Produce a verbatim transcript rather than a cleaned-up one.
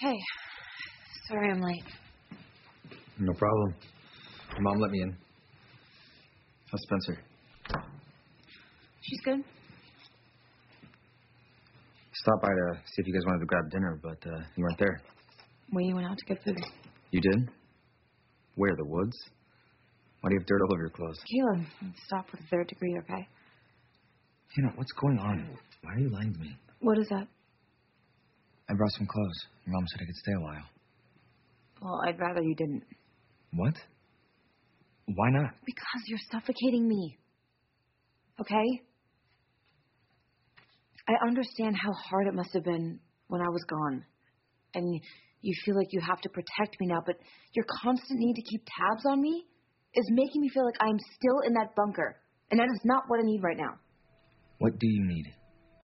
Hey, sorry I'm late. No problem. Your mom let me in. How's Spencer? She's good. Stopped by to see if you guys wanted to grab dinner, but uh, you weren't there. We went out to get food. You did? Where, the woods? Why do you have dirt all over your clothes? Caleb, stop with the third degree, okay? You know, what's going on? Why are you lying to me? What is that? I brought some clothes. Your mom said I could stay a while. Well, I'd rather you didn't. What? Why not? Because you're suffocating me. Okay? I understand how hard it must have been when I was gone. And you feel like you have to protect me now, but your constant need to keep tabs on me is making me feel like I'm still in that bunker. And that is not what I need right now. What do you need?